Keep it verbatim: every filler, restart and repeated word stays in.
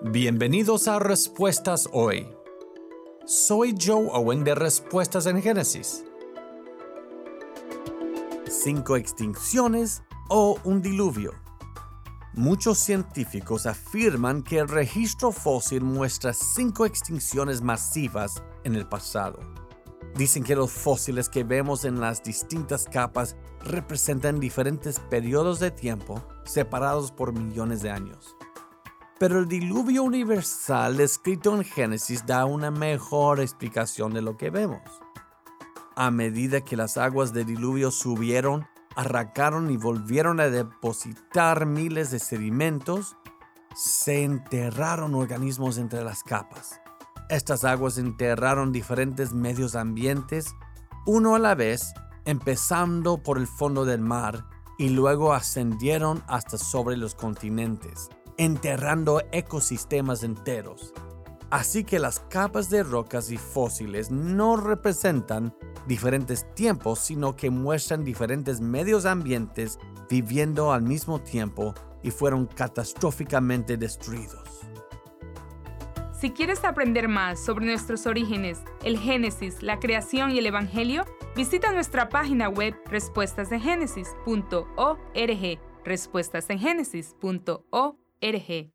Bienvenidos a Respuestas Hoy. Soy Joe Owen de Respuestas en Génesis. Cinco extinciones o un diluvio. Muchos científicos afirman que el registro fósil muestra cinco extinciones masivas en el pasado. Dicen que los fósiles que vemos en las distintas capas representan diferentes periodos de tiempo separados por millones de años. Pero el diluvio universal descrito en Génesis da una mejor explicación de lo que vemos. A medida que las aguas del diluvio subieron, arrancaron y volvieron a depositar miles de sedimentos, se enterraron organismos entre las capas. Estas aguas enterraron diferentes medios ambientes, uno a la vez, empezando por el fondo del mar y luego ascendieron hasta sobre los continentes, enterrando ecosistemas enteros. Así que las capas de rocas y fósiles no representan diferentes tiempos, sino que muestran diferentes medios ambientes viviendo al mismo tiempo y fueron catastróficamente destruidos. Si quieres aprender más sobre nuestros orígenes, el Génesis, la creación y el Evangelio, visita nuestra página web respuestas en génesis punto org, respuestas en génesis punto org.